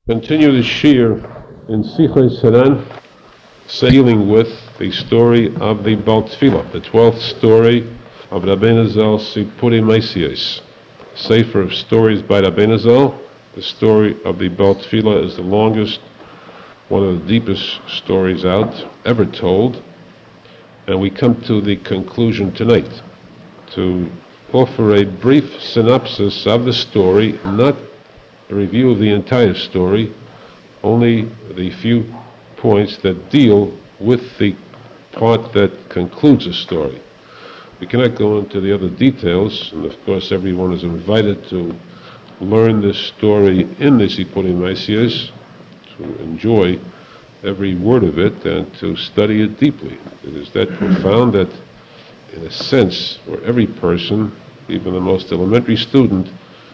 Continue the shir in Sichei Saran, dealing with the story of the Baal Tefillah, the 12th story of Rabbeinu Zal Sipurei Maasiyos, Sefer of stories by Rabbeinu Zal. The story of the Baal Tefillah is the longest, one of the deepest stories out ever told, and we come to the conclusion tonight to offer a brief synopsis of the story, not a review of the entire story, only the few points that deal with the part that concludes the story. We cannot go into the other details, and of course everyone is invited to learn this story in the Sipurei Maasiyos, to enjoy every word of it and to study it deeply. It is that profound that, in a sense, where every person, even the most elementary student,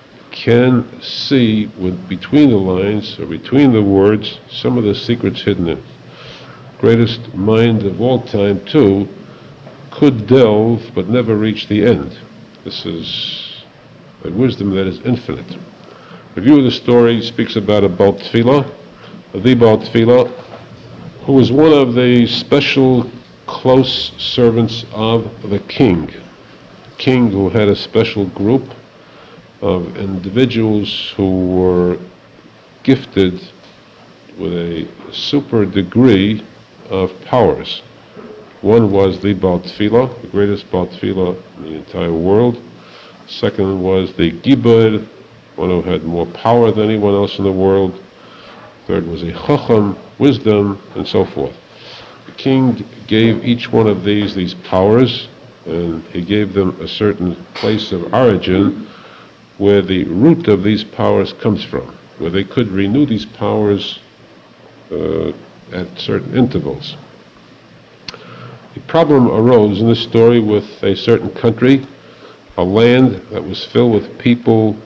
can see between the lines or between the words some of the secrets hidden in it. Greatest mind of all time, too, could delve but never reach the end. This is a wisdom that is infinite. The view of the story speaks about a Baal Tefillah, the Baal Tefillah, who was one of the special close servants of the king who had a special group of individuals who were gifted with a super degree of powers. One was the Baal Tefillah, the greatest Baal Tefillah in the entire world. Second was the Gibor, one who had more power than anyone else in the world. Third was a Chacham, wisdom, and so forth. The king gave each one of these powers, and he gave them a certain place of origin where the root of these powers comes from, where they could renew these powers at certain intervals. The problem arose in this story with a certain country, a land that was filled with people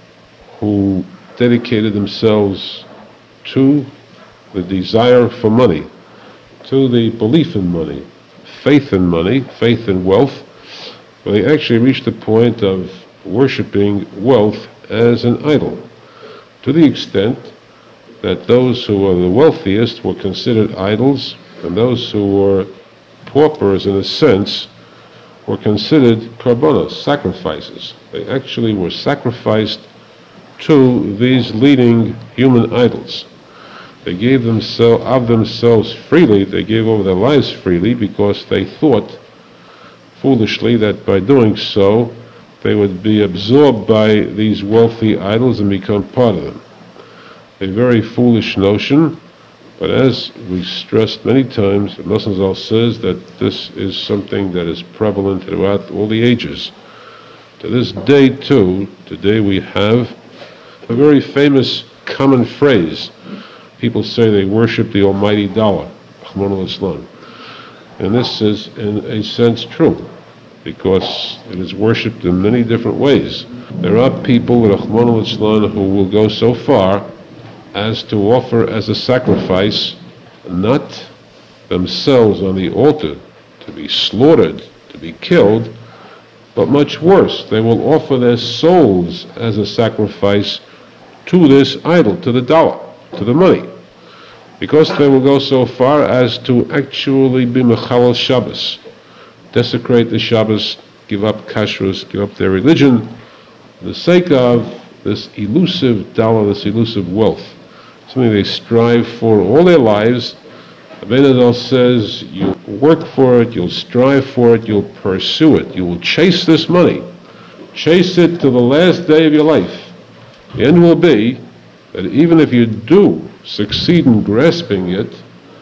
who dedicated themselves to the desire for money, to the belief in money, faith in wealth. They actually reached the point of worshipping wealth as an idol, to the extent that those who were the wealthiest were considered idols, and those who were paupers in a sense were considered korbanos, sacrifices. They actually were sacrificed to these leading human idols. They gave of themselves freely, they gave over their lives freely, because they thought foolishly that by doing so they would be absorbed by these wealthy idols and become part of them. A very foolish notion, but as we stressed many times, Nosson Zal says that this is something that is prevalent throughout all the ages. To this day, too, today we have a very famous common phrase. People say they worship the almighty dollar, Rahman al-Islam. And this is, in a sense, true, because it is worshipped in many different ways. There are people, Rahman al-Islam, who will go so far as to offer as a sacrifice not themselves on the altar to be slaughtered, to be killed, but much worse, they will offer their souls as a sacrifice to this idol, to the dollar, to the money, because they will go so far as to actually be mechalel Shabbos, desecrate the Shabbos, give up kashrus, give up their religion, for the sake of this elusive dollar, this elusive wealth, something they strive for all their lives. Rabbeinu Zal says, you work for it, you'll strive for it, you'll pursue it, you will chase this money, chase it to the last day of your life. The end will be that even if you do succeed in grasping it,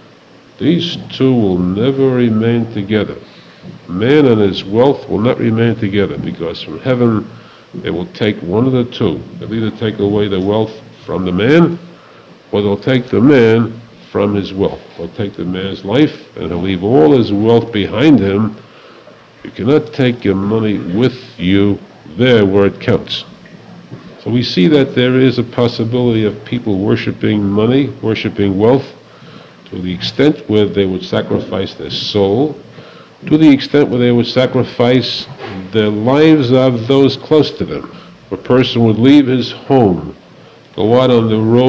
these two will never remain together. Man and his wealth will not remain together, because from heaven they will take one of the two. They'll either take away the wealth from the man, or they'll take the man from his wealth. They'll take the man's life, and he'll leave all his wealth behind him. You cannot take your money with you there where it counts. So we see that there is a possibility of people worshiping money, worshiping wealth, to the extent where they would sacrifice their soul, to the extent where they would sacrifice the lives of those close to them. A person would leave his home, go out on the road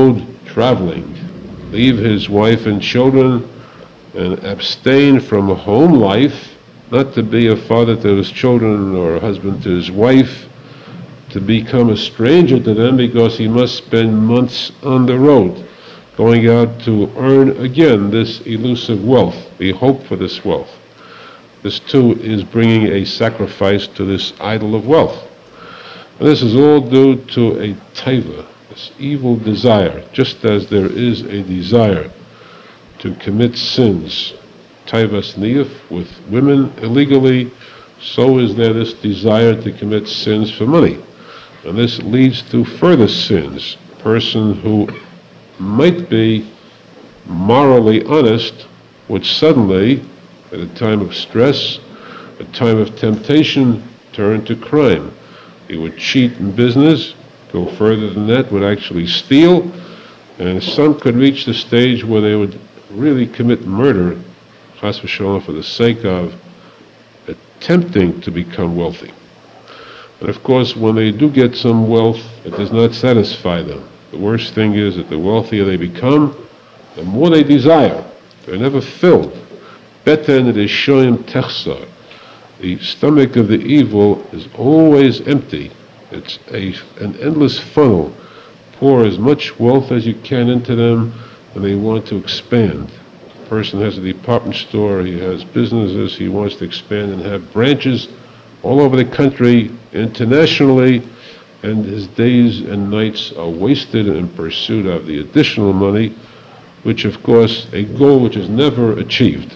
traveling, leave his wife and children, and abstain from a home life, not to be a father to his children or a husband to his wife, to become a stranger to them because he must spend months on the road, going out to earn again this elusive wealth, the hope for this wealth. This too is bringing a sacrifice to this idol of wealth. And this is all due to a taiva, this evil desire, just as there is a desire to commit sins, taivas niyuf, with women illegally, so is there this desire to commit sins for money. And this leads to further sins. A person who might be morally honest would suddenly, at a time of stress, a time of temptation, turn to crime. He would cheat in business, go further than that, would actually steal, and some could reach the stage where they would really commit murder, chas v'shalom, for the sake of attempting to become wealthy. And of course, when they do get some wealth, it does not satisfy them. The worst thing is that the wealthier they become, the more they desire. They're never filled. Beten rishoyim techsar. The stomach of the evil is always empty. It's an endless funnel. Pour as much wealth as you can into them, and they want to expand. A person has a department store, he has businesses, he wants to expand and have branches all over the country, internationally, and his days and nights are wasted in pursuit of the additional money, which of course, a goal which is never achieved.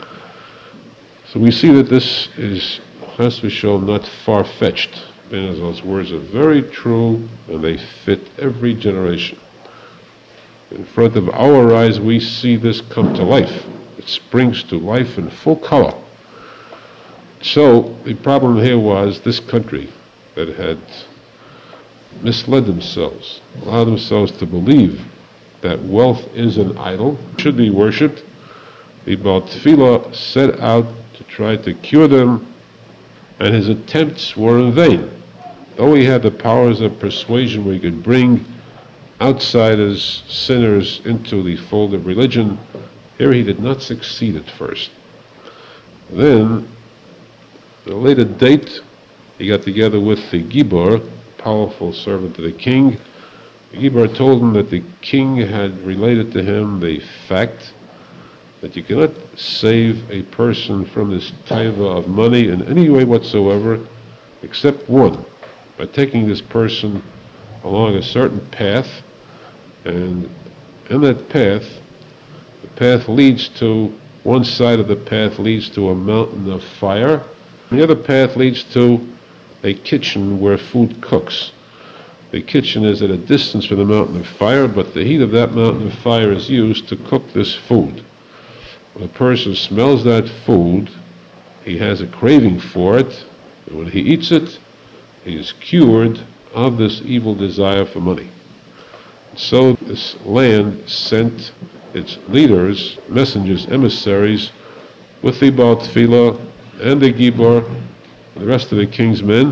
So we see that this is, chas v'shalom, not far-fetched. Ben Azal's words are very true, and they fit every generation. In front of our eyes, we see this come to life. It springs to life in full color. So the problem here was this country that had misled themselves, allowed themselves to believe that wealth is an idol, should be worshipped. The Baal Tefillah set out to try to cure them, and his attempts were in vain. Though he had the powers of persuasion where he could bring outsiders, sinners, into the fold of religion, here he did not succeed at first. Then, at a later date, he got together with the Gibor, powerful servant of the king. The Gibor told him that the king had related to him the fact that you cannot save a person from this taiva of money in any way whatsoever, except one, by taking this person along a certain path, and in that path, the path leads to, one side of the path leads to a mountain of fire, and the other path leads to a kitchen where food cooks. The kitchen is at a distance from the mountain of fire, but the heat of that mountain of fire is used to cook this food. When a person smells that food, he has a craving for it, and when he eats it, he is cured of this evil desire for money. So this land sent its leaders, messengers, emissaries, with the Baal Tefillah and the Gibor, and the rest of the king's men,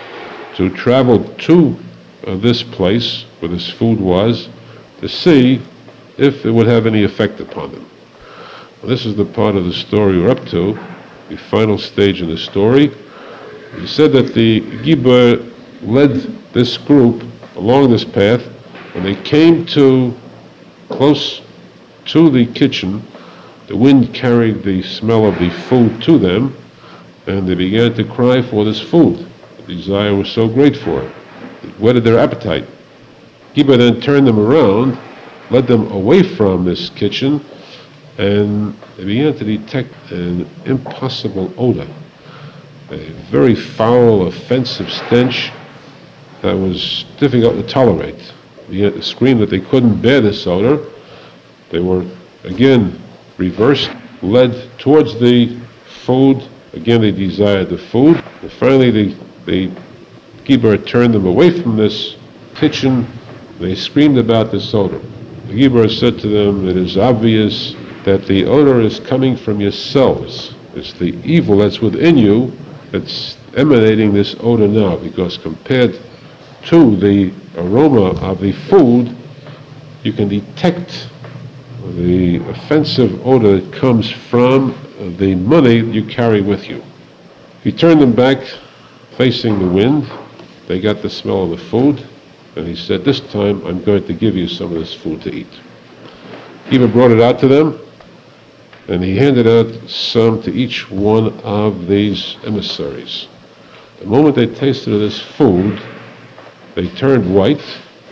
to travel to this place where this food was, to see if it would have any effect upon them. Well, this is the part of the story we're up to, the final stage in the story. He said that the Gibor led this group along this path. When they came to close to the kitchen, the wind carried the smell of the food to them, and they began to cry for this food. The desire was so great for it. It whetted their appetite. Gibor then turned them around, led them away from this kitchen, and they began to detect an impossible odor, a very foul, offensive stench that was difficult to tolerate. They began to scream that they couldn't bear this odor. They were again reversed, led towards the food. Again, they desired the food. And finally, the Gibor turned them away from this kitchen. They screamed about this odor. The Gibor said to them, "It is obvious that the odor is coming from yourselves. It's the evil that's within you that's emanating this odor now, because compared to the aroma of the food, you can detect the offensive odor that comes from the money you carry with you. He turned them back facing the wind. They got the smell of the food, and he said, this time I'm going to give you some of this food to eat. He even brought it out to them, and he handed out some to each one of these emissaries. The moment they tasted of this food, they turned white,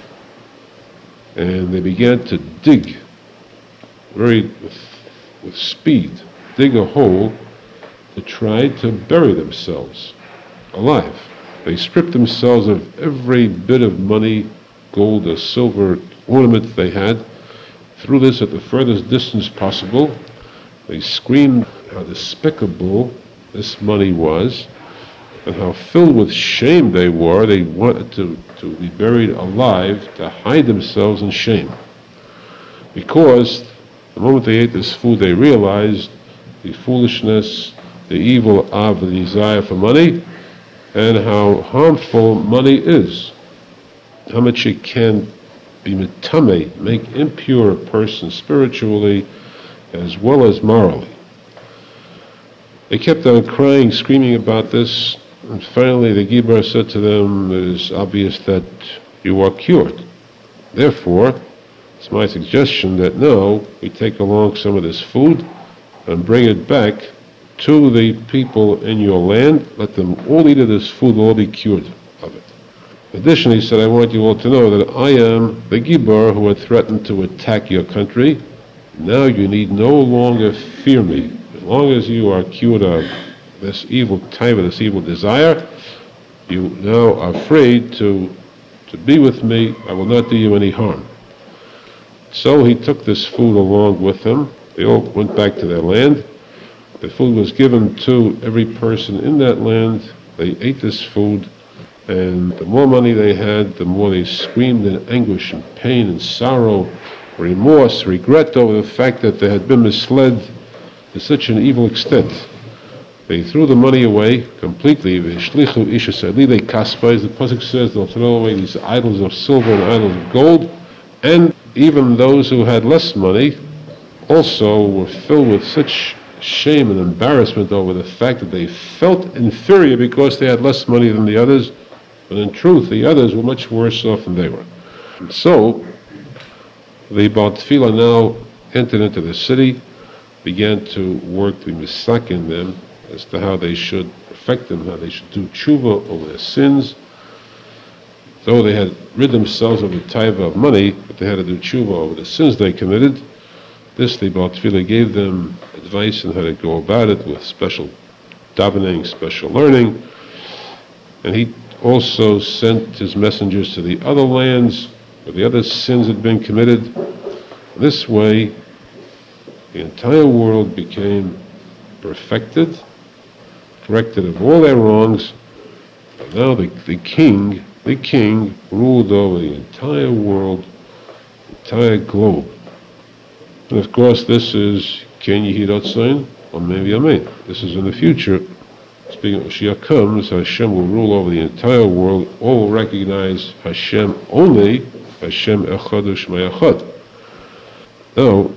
and they began to dig with speed, dig a hole to try to bury themselves alive. They stripped themselves of every bit of money, gold or silver ornament they had, threw this at the furthest distance possible. They screamed how despicable this money was and how filled with shame they were. They wanted to be buried alive, to hide themselves in shame. Because the moment they ate this food, they realized the foolishness, the evil of the desire for money, and how harmful money is, how much it can be metame, make impure a person spiritually as well as morally. They kept on crying, screaming about this, and finally the Gibar said to them, it is obvious that you are cured. Therefore, it's my suggestion that now we take along some of this food and bring it back to the people in your land. Let them all eat of this food, all be cured of it. Additionally, he said, I want you all to know that I am the Gibar who had threatened to attack your country. Now you need no longer fear me. As long as you are cured of this evil type of this evil desire, you now are free to be with me. I will not do you any harm. So he took this food along with him. They all went back to their land. The food was given to every person in that land. They ate this food, and the more money they had, the more they screamed in anguish and pain and sorrow, remorse, regret over the fact that they had been misled to such an evil extent. They threw the money away completely. The pasuk says they'll throw away these idols of silver and idols of gold, and even those who had less money also were filled with such shame and embarrassment over the fact that they felt inferior because they had less money than the others, but in truth the others were much worse off than they were. And so the Baal Tefillah now entered into the city, began to work to misakin them as to how they should affect them, how they should do tshuva over their sins. Though they had rid themselves of the taiva of money, but they had to do tshuva over the sins they committed. This, the Baal Tefillah gave them advice on how to go about it with special davening, special learning. And he also sent his messengers to the other lands where the other sins had been committed. This way, the entire world became perfected, corrected of all their wrongs. And now the king ruled over the entire world, entire globe. And of course, this is Ken Yehidotzain, or maybe Amen. This is in the future. Speaking of Mashiach comes, Hashem will rule over the entire world. All will recognize Hashem only, Hashem Echad U'Shmei Echad. Now,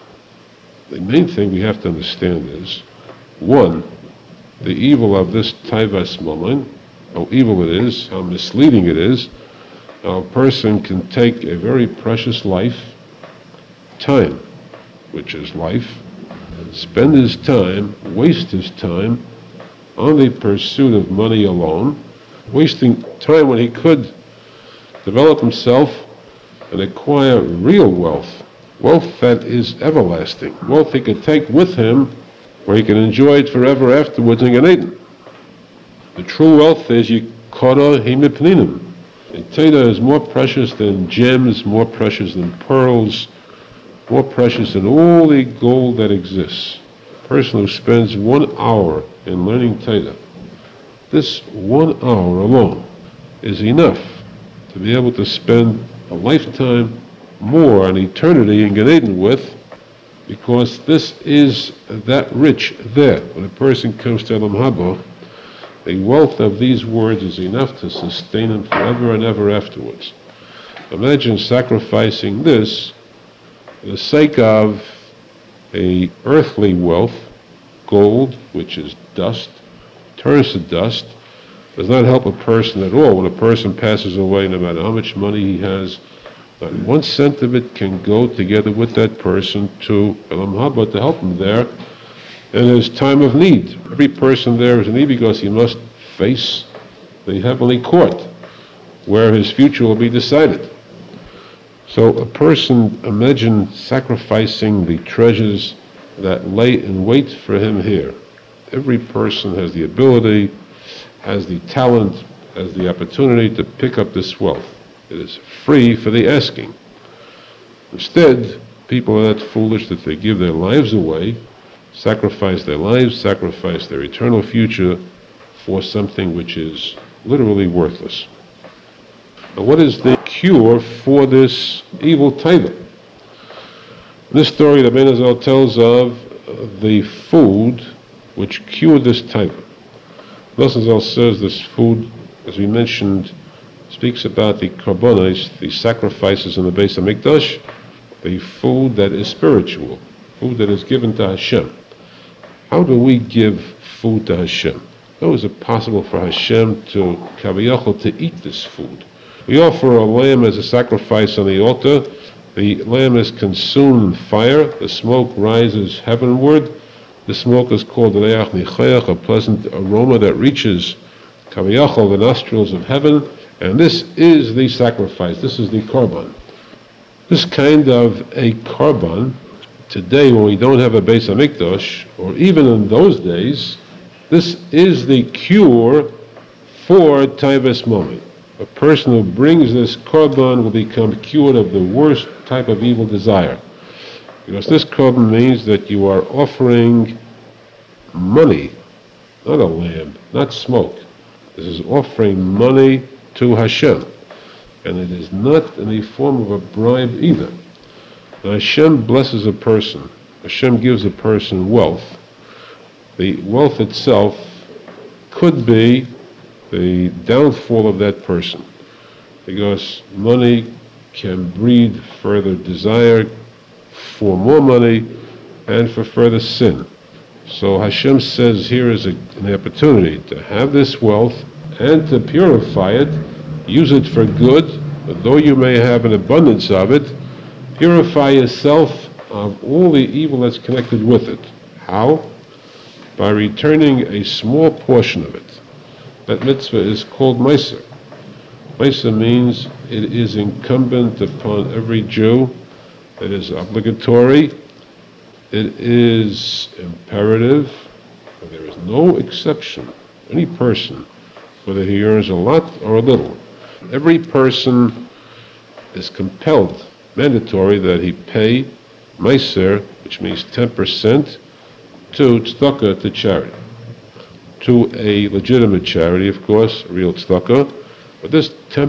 the main thing we have to understand is, one, the evil of this Taivas Mammon, how evil it is, how misleading it is, how a person can take a very precious life, time, which is life, spend his time, waste his time on the pursuit of money alone, wasting time when he could develop himself and acquire real wealth, wealth that is everlasting, wealth he could take with him where he can enjoy it forever afterwards in Gan Eden. The true wealth is Yikara Himipninim. The Torah is more precious than gems, more precious than pearls, more precious than all the gold that exists. A person who spends 1 hour in learning Torah, this 1 hour alone is enough to be able to spend a lifetime more, an eternity in Gan Eden with, because this is that rich there. When a person comes to Olam Haba, the wealth of these words is enough to sustain him forever and ever afterwards. Imagine sacrificing this for the sake of a earthly wealth, gold, which is dust, turns to dust, does not help a person at all. When a person passes away, no matter how much money he has, not 1 cent of it can go together with that person to Elam Haba to help him there in his time of need. Every person there is in need because he must face the heavenly court where his future will be decided. So a person, imagine sacrificing the treasures that lay in wait for him here. Every person has the ability, has the talent, has the opportunity to pick up this wealth. It is free for the asking. Instead, people are that foolish that they give their lives away, sacrifice their lives, sacrifice their eternal future for something which is literally worthless. Now, what is the cure for this evil taiva? This story that Ben Azal tells of the food which cured this taiva. Azal says this food, as we mentioned, speaks about the karbonos, the sacrifices in the Beis HaMikdash, the food that is spiritual, food that is given to Hashem. How do we give food to Hashem? How is it possible for Hashem to kaviyachol to eat this food? We offer a lamb as a sacrifice on the altar. The lamb is consumed in fire. The smoke rises heavenward. The smoke is called reach nichayach, a pleasant aroma that reaches kaviyachol, the nostrils of heaven. And this is the sacrifice. This is the korban. This kind of a korban, today when we don't have a Beis HaMikdash, or even in those days, this is the cure for taivas moment. A person who brings this korban will become cured of the worst type of evil desire. Because this korban means that you are offering money, not a lamb, not smoke. This is offering money to Hashem. And it is not in the form of a bribe either. Now Hashem blesses a person. Hashem gives a person wealth. The wealth itself could be the downfall of that person, because money can breed further desire for more money and for further sin. So Hashem says here is an opportunity to have this wealth and to purify it, use it for good, but though you may have an abundance of it, purify yourself of all the evil that's connected with it. How? By returning a small portion of it. That mitzvah is called Meiser. Meiser means it is incumbent upon every Jew. It is obligatory. It is imperative. There is no exception. Any person, whether he earns a lot or a little, every person is compelled, mandatory, that he pay Meiser, which means 10%, to tzedakah, to charity. To a legitimate charity, of course, real tzedakah, but this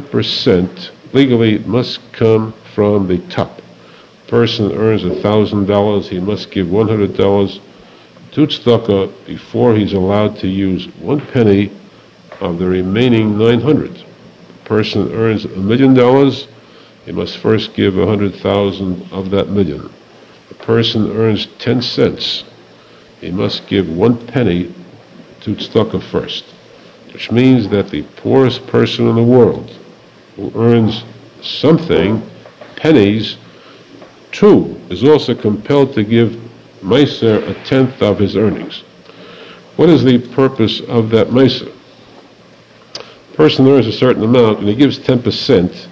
10% legally must come from the top. Person earns $1,000, he must give $100 to tzedakah before he's allowed to use 1 penny of the remaining 900. Person earns $1 million, he must first give 100,000 of that million. A person earns 10 cents, he must give 1 penny to tzedakah first, which means that the poorest person in the world who earns something, pennies, too, is also compelled to give Meiser 1/10 of his earnings. What is the purpose of that Meiser? A person earns a certain amount and he gives 10%.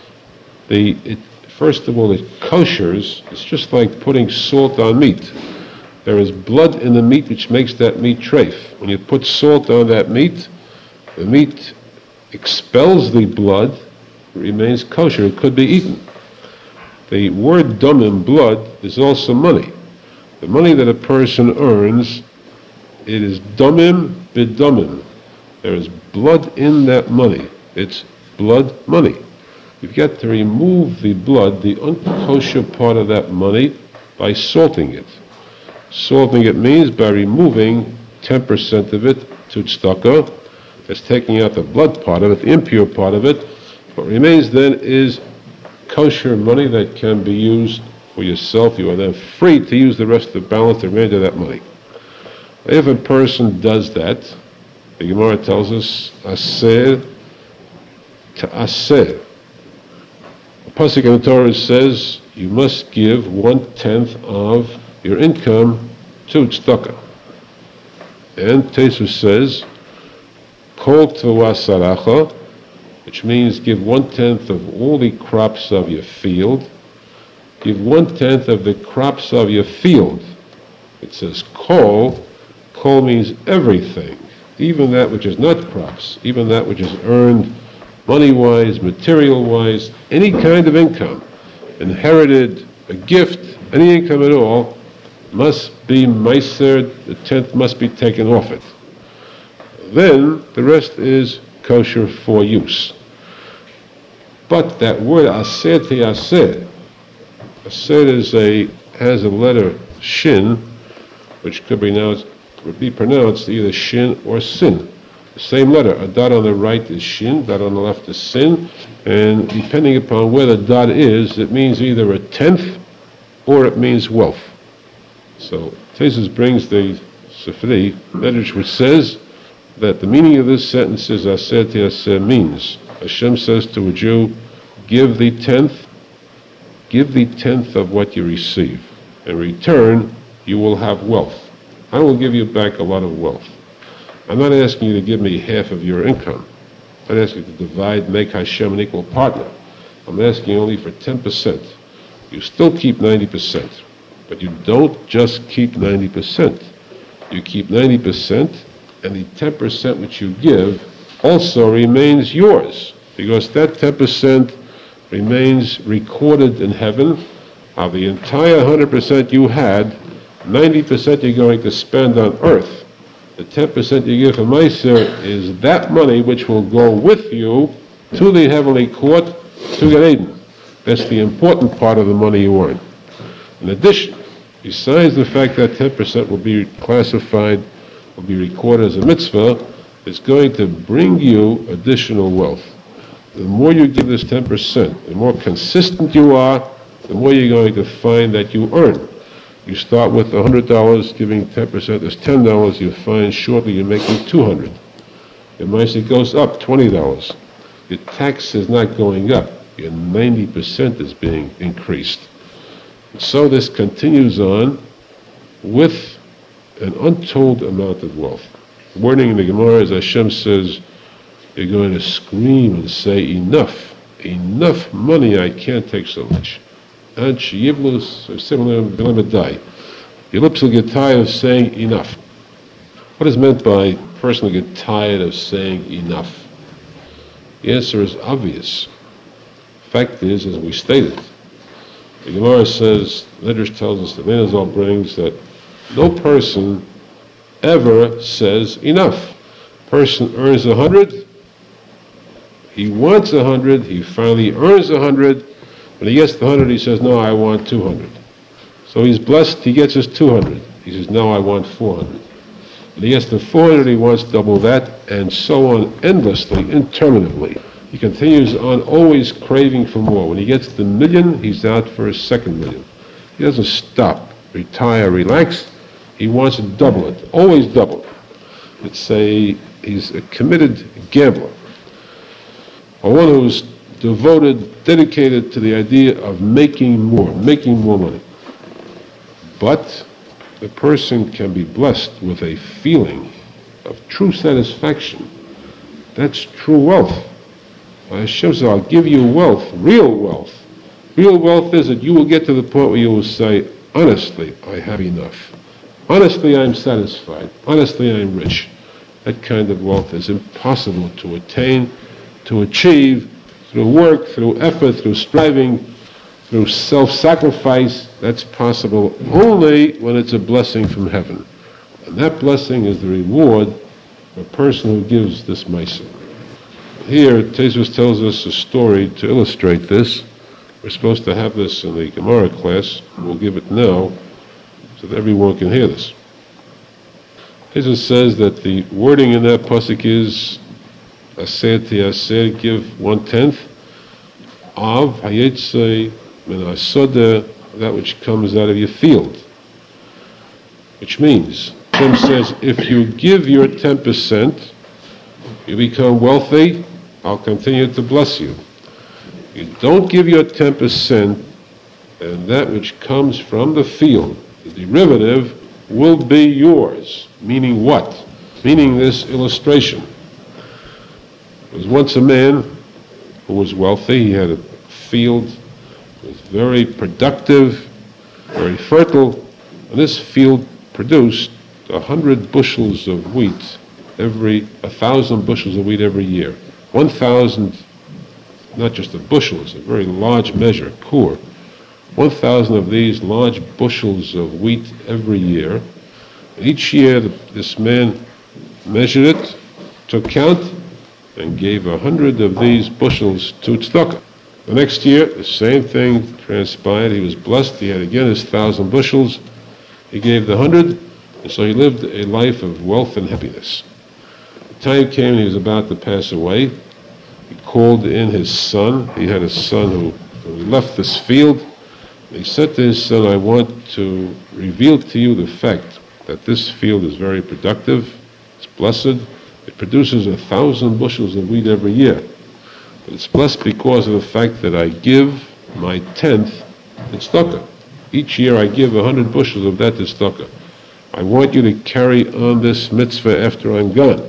First of all, it koshers. It's just like putting salt on meat. There is blood in the meat which makes that meat treif. When you put salt on that meat, the meat expels the blood, it remains kosher, it could be eaten. The word domim, blood, is also money. The money that a person earns, it is domim bidomim. There is blood in that money. It's blood money. You've got to remove the blood, the unkosher part of that money, by salting it. Salting it means by removing 10% of it to tzedakah. That's taking out the blood part of it, the impure part of it. What remains then is kosher money that can be used for yourself. You are then free to use the rest of the balance, the remainder of that money. If a person does that, the Gemara tells us, aseh ta'aseh. The pasuk in the Torah says you must give 1/10 of your income to tzedakah. And Tosfos says, kol tevasaracha, which means give 1/10 of all the crops of your field. Give 1/10 of the crops of your field. It says kol. Kol means everything, even that which is not crops, even that which is earned money-wise, material-wise, any kind of income, inherited, a gift, any income at all, must be meiser, the 10th must be taken off it. Then the rest is kosher for use. But that word aseh te'aseh, aseh has a letter shin, which could be pronounced either shin or sin. The same letter. A dot on the right is shin, dot on the left is sin, and depending upon where the dot is, it means either a 10th or it means wealth. So Tosfos brings the Sifri, Medrash, which says that the meaning of this sentence is aseh te'aseh means Hashem says to a Jew, give the 10th of what you receive. In return, you will have wealth. I will give you back a lot of wealth. I'm not asking you to give me half of your income. I'm not asking you to divide, make Hashem an equal partner. I'm asking you only for 10%. You still keep 90%, but you don't just keep 90%. You keep 90%, and the 10% which you give also remains yours, because that 10% remains recorded in heaven of the entire 100% you had. 90% you're going to spend on earth. The 10% you give for Meiser is that money which will go with you to the heavenly court, to Gan Eden. That's the important part of the money you earn. In addition, besides the fact that 10% will be classified, will be recorded as a mitzvah, it's going to bring you additional wealth. The more you give this 10%, the more consistent you are, the more you're going to find that you earn. You start with $100, giving 10% is $10. You find shortly you're making $200. Your money goes up $20. Your tax is not going up. Your 90% is being increased. And so this continues on with an untold amount of wealth. The wording in the Gemara is Hashem says, you're going to scream and say, enough money, I can't take so much. And sheyiblus, or similar, your lips will get tired of saying enough. What is meant by a person will get tired of saying enough? The answer is obvious. Fact is, as we stated, the Gemara says, Midrash tells us, the Menazal brings that no person ever says enough. Person earns 100, he wants 100, he finally earns 100. When he gets the 100, he says, no, I want 200. So he's blessed, he gets his 200. He says, no, I want 400. When he gets the 400, he wants double that, and so on endlessly, interminably. He continues on, always craving for more. When he gets the million, he's out for his second million. He doesn't stop, retire, relax. He wants to double it, always double. He's a committed gambler, or one who's devoted, dedicated to the idea of making more money. But the person can be blessed with a feeling of true satisfaction. That's true wealth. Hashem says, I'll give you wealth, real wealth. Real wealth is that you will get to the point where you will say, honestly, I have enough. Honestly, I'm satisfied. Honestly, I'm rich. That kind of wealth is impossible to attain, to achieve, through work, through effort, through striving, through self-sacrifice. That's possible only when it's a blessing from heaven. And that blessing is the reward for a person who gives this meiser. Here, Tosfos tells us a story to illustrate this. We're supposed to have this in the Gemara class. We'll give it now so that everyone can hear this. Tosfos says that the wording in that pasuk is aseh te'aseh, give 1/10. Av hayetze min hasoda, that which comes out of your field. Which means, Hashem says, if you give your 10%, you become wealthy, I'll continue to bless you. You don't give your 10%, and that which comes from the field, the derivative, will be yours. Meaning what? Meaning this illustration. There was once a man who was wealthy. He had a field, it was very productive, very fertile, and this field produced 100 bushels of wheat 1,000 bushels of wheat every year. 1,000, not just a bushel, it's a very large measure, kur. 1,000 of these large bushels of wheat every year. Each year, this man measured it, took count, and gave 100 of these bushels to tzedakah. The next year, the same thing transpired. He was blessed. He had again his 1,000 bushels. He gave the 100, and so he lived a life of wealth and happiness. The time came, and he was about to pass away. He called in his son. He had a son who left this field. He said to his son, I want to reveal to you the fact that this field is very productive, it's blessed, it produces 1,000 bushels of wheat every year. But it's blessed because of the fact that I give my 10th in tzedakah. Each year I give 100 bushels of that to tzedakah. I want you to carry on this mitzvah after I'm gone.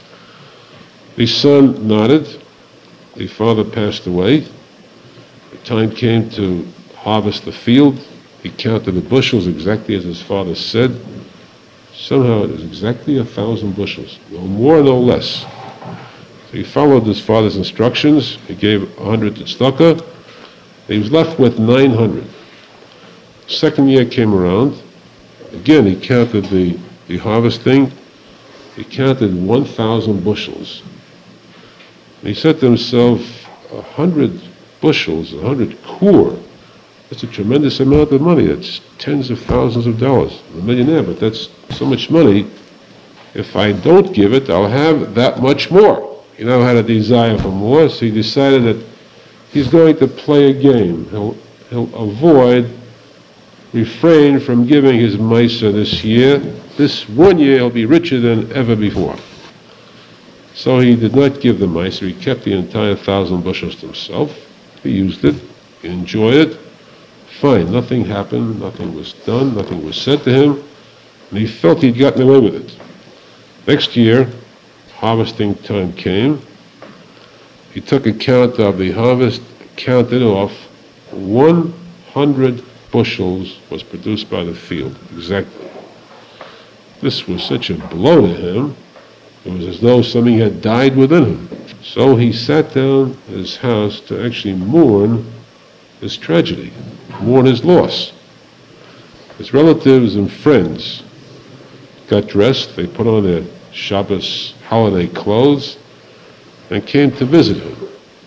The son nodded. The father passed away. The time came to harvest the field. He counted the bushels exactly as his father said. Somehow it was exactly 1,000 bushels, no more, no less. So he followed his father's instructions. He gave 100 to tzedakah. He was left with 900. Second year came around. Again, he counted the harvesting. He counted 1,000 bushels. And he said to himself, 100 bushels, 100 kur, that's a tremendous amount of money. That's tens of thousands of dollars. I'm a millionaire, but that's so much money. If I don't give it, I'll have that much more. He now had a desire for more, so he decided that he's going to play a game. He'll refrain from giving his maisa this year. This one year he'll be richer than ever before. So he did not give the maisa. He kept the entire 1,000 bushels to himself. He used it. He enjoyed it. Fine, nothing happened, nothing was done, nothing was said to him, and he felt he'd gotten away with it. Next year, harvesting time came. He took account of the harvest, counted off 100 bushels was produced by the field, exactly. This was such a blow to him, it was as though something had died within him. So he sat down at his house to actually mourn his tragedy, mourn his loss. His relatives and friends got dressed, they put on their Shabbos holiday clothes, and came to visit him.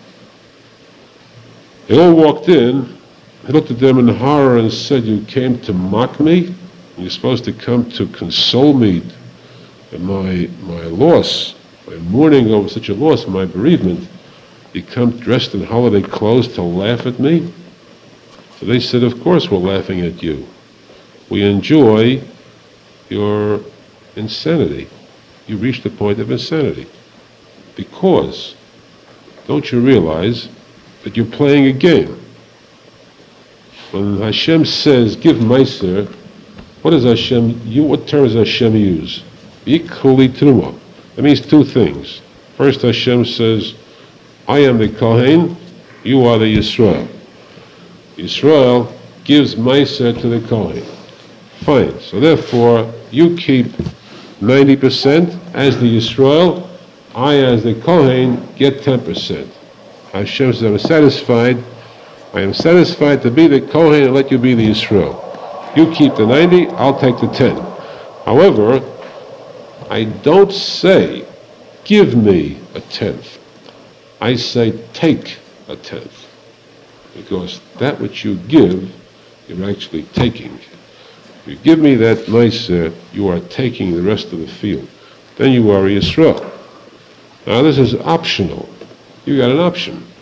They all walked in. He looked at them in horror and said, you came to mock me? You're supposed to come to console me in my loss, my mourning over such a loss, my bereavement. You come dressed in holiday clothes to laugh at me? So they said, of course we're laughing at you. We enjoy your insanity. You reached the point of insanity. Because, don't you realize that you're playing a game? When Hashem says, give Meiser, what term does Hashem use? Yikuli Truma. That means two things. First, Hashem says, I am the Kohen, you are the Yisrael. Yisrael gives Meiser to the Kohen. Fine. So therefore, you keep 90% as the Yisrael. I, as the Kohen, get 10%. Hashem says, I am satisfied to be the Kohen and let you be the Yisrael. You keep the 90, I'll take the 10. However, I don't say, give me a tenth. I say, take a tenth. Because that which you give, you're actually taking. If you give me that meiser, you are taking the rest of the field. Then you are a Yisrael. Now this is optional. You got an option.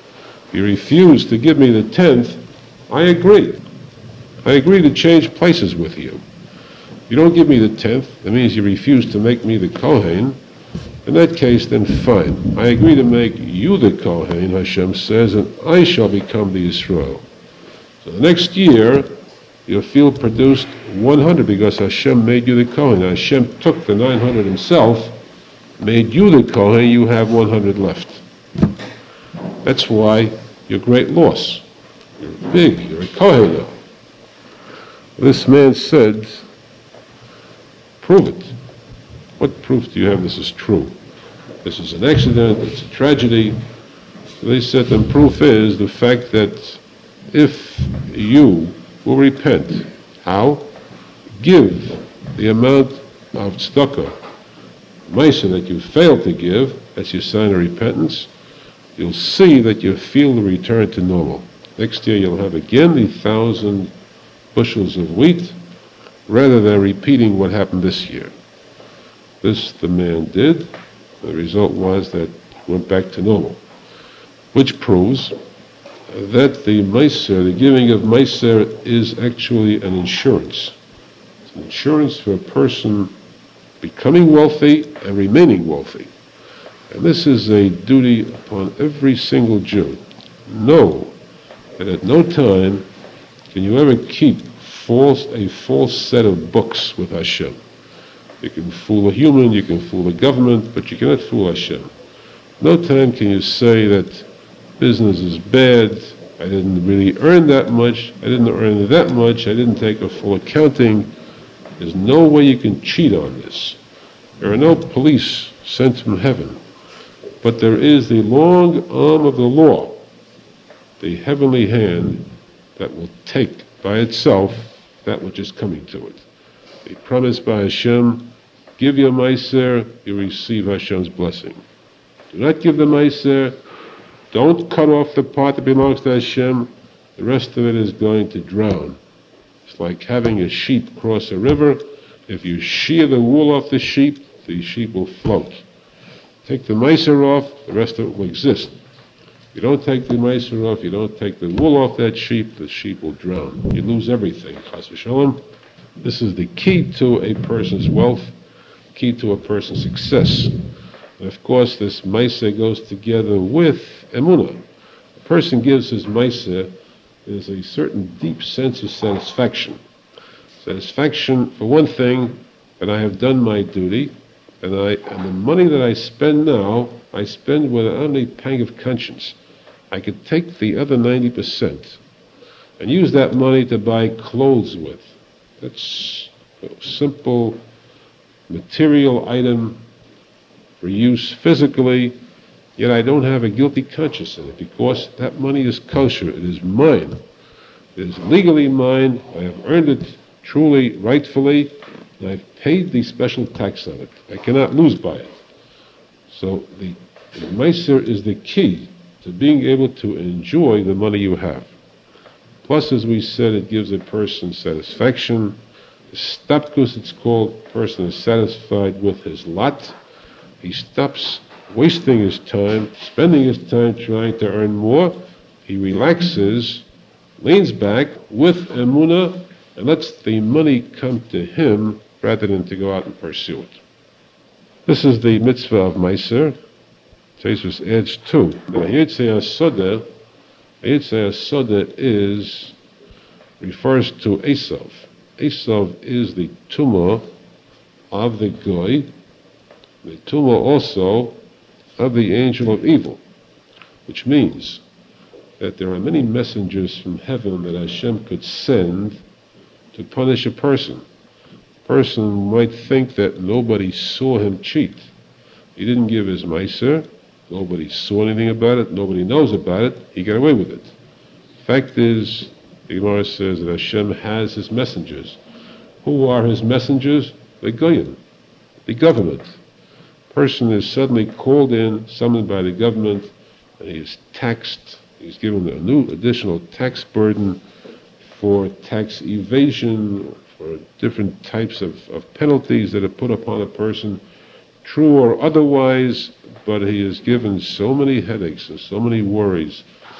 You refuse to give me the tenth, I agree. I agree to change places with you. You don't give me the tenth, that means you refuse to make me the Kohen. In that case, then fine. I agree to make you the Kohen, Hashem says, and I shall become the Yisrael. So the next year, your field produced 100 because Hashem made you the Kohen. Hashem took the 900 himself, made you the Kohen, you have 100 left. That's why you're great loss. You're big, you're a Kohen now. This man said, prove it. What proof do you have this is true? This is an accident, it's a tragedy. So they said the proof is the fact that if you will repent, how? Give the amount of tzedakah, ma'aser that you failed to give, as your sign of repentance, you'll see that your field will return to normal. Next year you'll have again the 1,000 bushels of wheat, rather than repeating what happened this year. This the man did. The result was that he went back to normal, which proves that the ma'aser, the giving of ma'aser, is actually an insurance. It's an insurance for a person becoming wealthy and remaining wealthy. And this is a duty upon every single Jew. Know that at no time can you ever keep a false set of books with Hashem. You can fool a human, you can fool the government, but you cannot fool Hashem. No time can you say that business is bad, I didn't really earn that much, I didn't earn that much, I didn't take a full accounting. There's no way you can cheat on this. There are no police sent from heaven. But there is the long arm of the law, the heavenly hand that will take by itself that which is coming to it. They promise by Hashem, give your ma'aser, you receive Hashem's blessing. Do not give the ma'aser, don't cut off the part that belongs to Hashem, the rest of it is going to drown. It's like having a sheep cross a river. If you shear the wool off the sheep will float. Take the ma'aser off, the rest of it will exist. If you don't take the ma'aser off, you don't take the wool off that sheep, the sheep will drown. You lose everything. Chas v'shalom. This is the key to a person's wealth, key to a person's success. And of course, this ma'aser goes together with emunah. A person gives his ma'aser, there's a certain deep sense of satisfaction. Satisfaction, for one thing, that I have done my duty, and the money that I spend now, I spend without any pang of conscience. I could take the other 90% and use that money to buy clothes with. That's a simple material item for use physically, yet I don't have a guilty conscience in it because that money is kosher. It is mine. It is legally mine. I have earned it truly, rightfully, and I've paid the special tax on it. I cannot lose by it. So the ma'aser is the key to being able to enjoy the money you have. Plus, as we said, it gives a person satisfaction. Stapkus, it's called, a person is satisfied with his lot. He stops wasting his time, spending his time trying to earn more. He relaxes, leans back with emunah, and lets the money come to him rather than to go out and pursue it. This is the mitzvah of ma'aser. Tosfos adds too. The Yitzhak Soda refers to Esav. Esav is the tumah of the goy, the tumah also of the angel of evil, which means that there are many messengers from heaven that Hashem could send to punish a person. A person might think that nobody saw him cheat. He didn't give his ma'aser. Nobody saw anything about it. Nobody knows about it. He got away with it. Fact is, the Gemara says that Hashem has his messengers. Who are his messengers? The goyim, the government. A person is suddenly called in, summoned by the government, and he is taxed. He's given a new additional tax burden for tax evasion, for different types of penalties that are put upon a person, true or otherwise, but he is given so many headaches and so many worries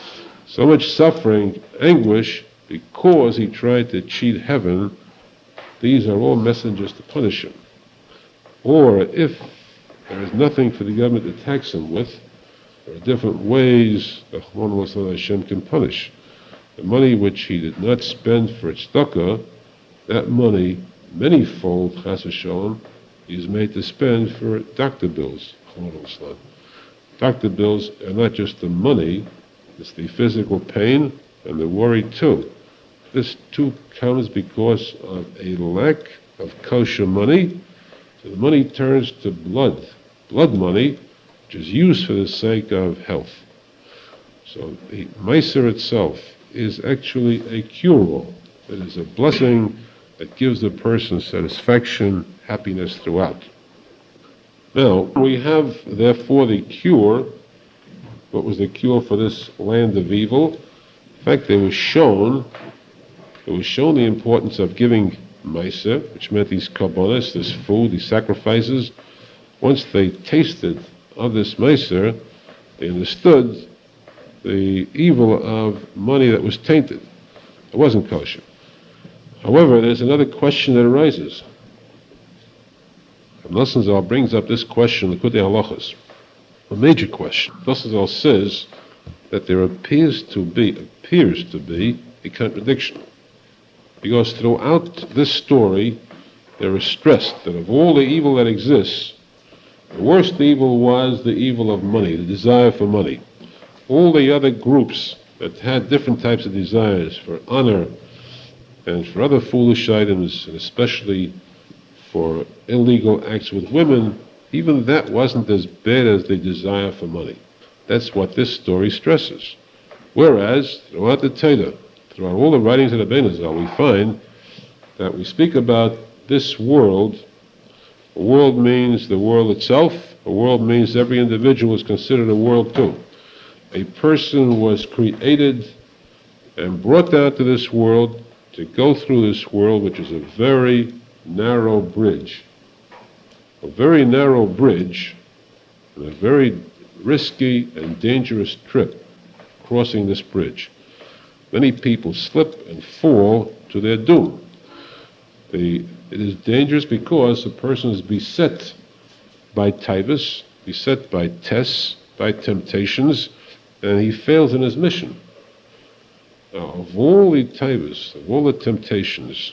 so much suffering, anguish, because he tried to cheat heaven. These are all messengers to punish him. Or if there is nothing for the government to tax him with, there are different ways that Hashem can punish. The money which he did not spend for tzedakah, that money, manyfold, chas v'shalom, he is made to spend for doctor bills. Doctor bills are not just the money, it's the physical pain and the worry too. This too comes because of a lack of kosher money. So the money turns to blood money, which is used for the sake of health. So the Meiser itself is actually a cure-all. It is a blessing that gives the person satisfaction, happiness throughout. Now, we have, therefore, the cure. What was the cure for this land of evil? In fact, it was shown the importance of giving Meiser, which meant these karbonos, this food, these sacrifices. Once they tasted of this Meiser, they understood the evil of money that was tainted. It wasn't kosher. However, there's another question that arises. Nosson Zal brings up this question, Likutei Halachos, a major question. Nosson Zal says that there appears to be a contradiction. Because throughout this story, there is stressed that of all the evil that exists, the worst evil was the evil of money, the desire for money. All the other groups that had different types of desires for honor and for other foolish items, and especially for illegal acts with women, even that wasn't as bad as the desire for money. That's what this story stresses. Whereas, throughout the Torah, throughout all the writings of the Rabbeinu Zal, we find that we speak about this world. A world means the world itself. A world means every individual is considered a world too. A person was created and brought down to this world to go through this world, which is a very narrow bridge. A very narrow bridge and a very risky and dangerous trip crossing this bridge. Many people slip and fall to their doom. It is dangerous because a person is beset by taivas, beset by tests, by temptations, and he fails in his mission. Now, of all the taivas, of all the temptations,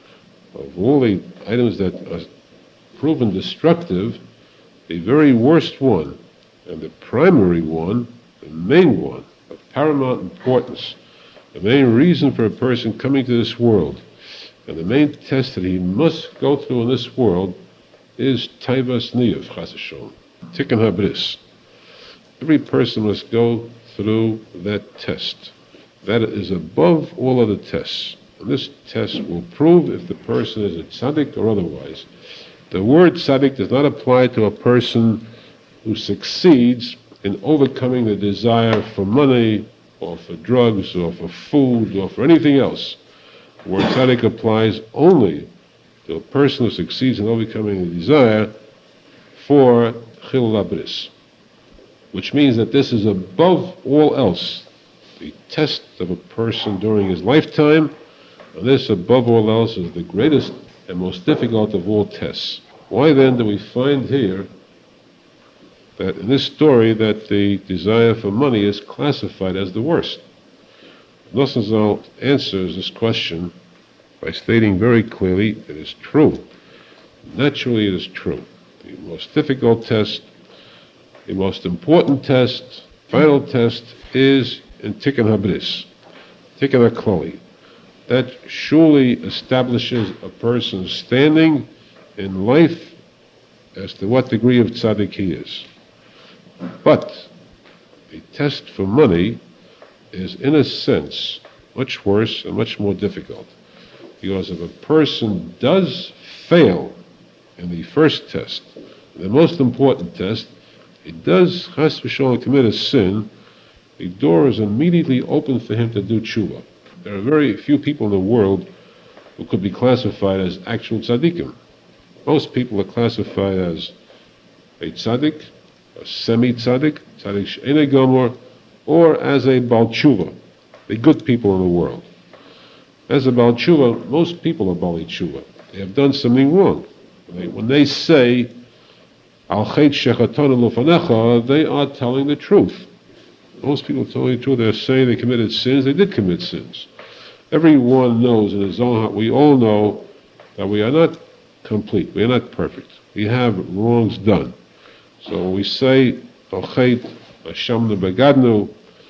of all the items that are proven destructive, the very worst one, and the primary one, the main one, of paramount importance, the main reason for a person coming to this world, and the main test that he must go through in this world is taivas niyuv, chas v'shalom, tikkun habris. Every person must go through that test. That is above all other tests. And this test will prove if the person is a tzaddik or otherwise. The word tzaddik does not apply to a person who succeeds in overcoming the desire for money, or for drugs, or for food, or for anything else. The word tzaddik applies only to a person who succeeds in overcoming the desire for chilul habris, which means that this is above all else the test of a person during his lifetime, and this above all else is the greatest and most difficult of all tests. Why then do we find here that in this story that the desire for money is classified as the worst? Nosson Zal answers this question by stating very clearly it is true. Naturally it is true. The most difficult test, the most important test, final test is in tikkun habris, tikkun haklali. That surely establishes a person's standing in life as to what degree of tzaddik he is. But a test for money is, in a sense, much worse and much more difficult. Because if a person does fail in the first test, the most important test, it does chas v'shalom commit a sin, the door is immediately open for him to do tshuva. There are very few people in the world who could be classified as actual tzaddikim. Most people are classified as a tzaddik, a semi-tzaddik, tzaddik she'enei gomor, or as a bal tshuva. the good people in the world. As a Baal Tshuva, most people are Baal Tshuva. They have done something wrong. When they say, Al Chet Shechatonu Lufanecha, they are telling the truth. Most people are telling the truth. They're saying they committed sins. They did commit sins. Everyone knows in his own heart, we all know that we are not complete. We are not perfect. We have wrongs done. So when we say, Al Chet Hashamnu Begadnu,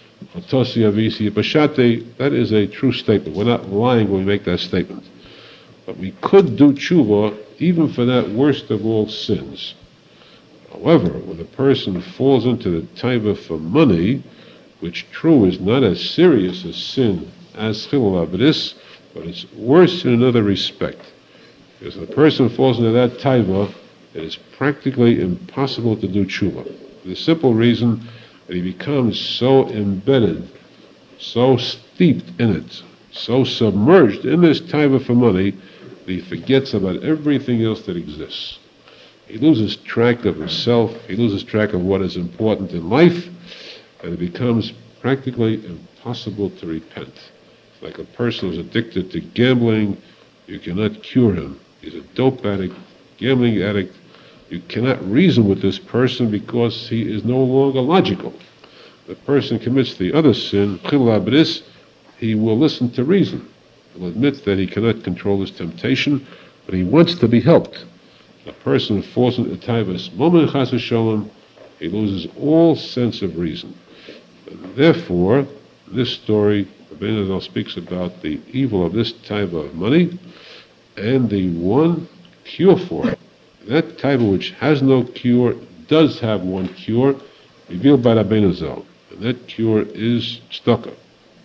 that is a true statement. We're not lying when we make that statement. But we could do tshuva even for that worst of all sins. However, when a person falls into the taiva for money, which true is not as serious a sin as chilul avdis, but it's worse in another respect. Because when a person falls into that taiva, it is practically impossible to do tshuva. For the simple reason that he becomes so embedded, so steeped in it, so submerged in this taiva for money, that he forgets about everything else that exists. He loses track of himself, he loses track of what is important in life, and it becomes practically impossible to repent. It's like a person who's addicted to gambling, you cannot cure him. He's a dope addict, gambling addict. You cannot reason with this person because he is no longer logical. The person commits the other sin, chilul avdis, he will listen to reason. He'll admit that he cannot control his temptation, but he wants to be helped. A person falls into taivas moment chas v'sholem, he loses all sense of reason. And therefore, this story, Rabbeinu Zal speaks about the evil of this taiva of money and the one cure for it. That taiva which has no cure does have one cure, revealed by Rabbeinu Zal, and that cure is tzedakah.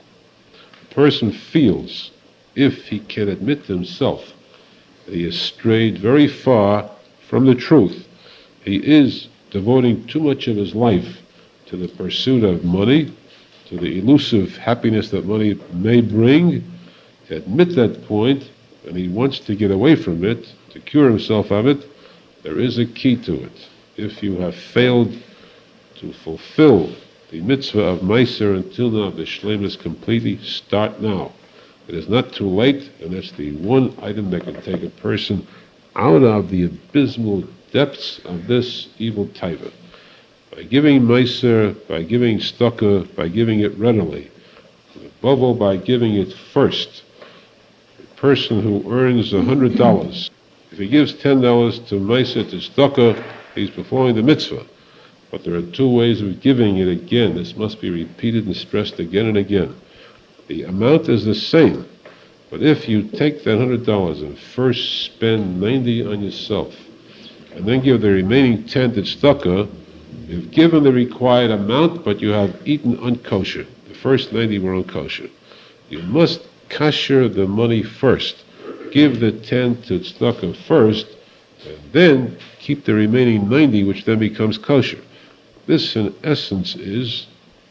A person feels, if he can admit to himself that he has strayed very far from the truth, he is devoting too much of his life to the pursuit of money, to the elusive happiness that money may bring, to admit that point, and he wants to get away from it, to cure himself of it. There is a key to it. If you have failed to fulfill the mitzvah of Meiser until now, the shleimus completely, start now. It is not too late, and that's the one item that can take a person out of the abysmal depths of this evil taiva. By giving Meiser, by giving tzedakah, by giving it readily, above all by giving it first. A person who earns $100, if he gives $10 to Meiser, to tzedakah, he's performing the mitzvah. But there are two ways of giving it again. This must be repeated and stressed again and again. The amount is the same, but if you take that $100 and first spend $90 on yourself, and then give the remaining 10 to tzedakah, you've given the required amount, but you have eaten unkosher. The first 90 were unkosher. You must kasher the money first. Give the 10 to tzedakah first, and then keep the remaining 90, which then becomes kosher. This, in essence, is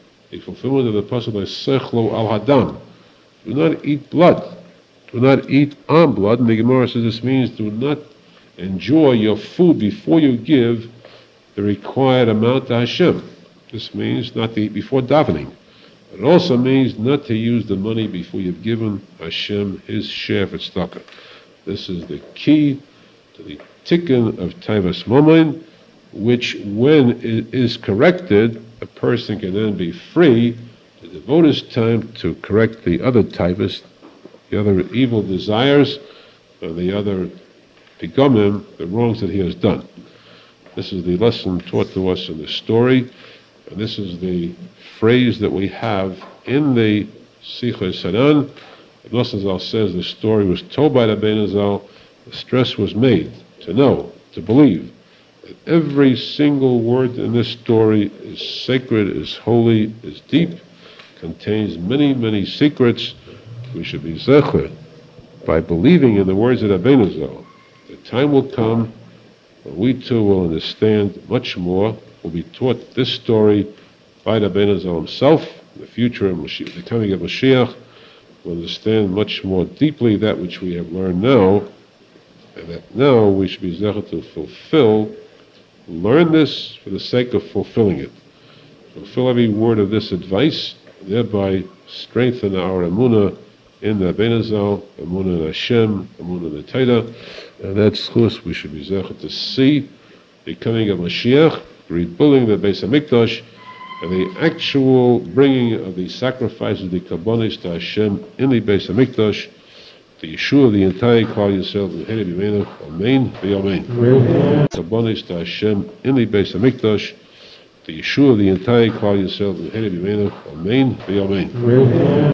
a fulfillment of the pasuk by Sechlo al Hadam. Do not eat blood. Do not eat on blood. And the Gemara says this means do not enjoy your food before you give the required amount to Hashem. This means not to eat before davening. It also means not to use the money before you've given Hashem his share for tzedakah. This is the key to the tikkun of taivas momin, which, when it is corrected, a person can then be free to devote his time to correct the other taivas, the other evil desires, and the other pigomim, the wrongs that he has done. This is the lesson taught to us in the story, and this is the phrase that we have in the Sichos Sanan. Nosson Zal says the story was told by Rabbeinu Zal. The stress was made to know, to believe, that every single word in this story is sacred, is holy, is deep, contains many, many secrets. We should be zecher by believing in the words of Rabbeinu Zal. The time will come when we too will understand much more. We'll be taught this story by Rabbeinu Zal himself. In the future, the coming of Mashiach, we'll understand much more deeply that which we have learned now, and that now we should be zecher to fulfill. Learn this for the sake of fulfilling it. Fulfill every word of this advice, thereby strengthen our emunah in the Rabbeinu Zal, emunah in Hashem, emunah in the Torah, and that's chus we should be zeichet to see the coming of Mashiach, the rebuilding of the Beis Hamikdash, and the actual bringing of the sacrifices, the kabbanis to Hashem in the Beis Hamikdash, the Yeshua of the entire Klal Yisrael, V'hei b'meinu, Amen, v'Amen. Kabbanis to Hashem in the Beis Hamikdash, the Yeshua of the entire Klal Yisrael, V'hei b'meinu, Amen, v'Amen.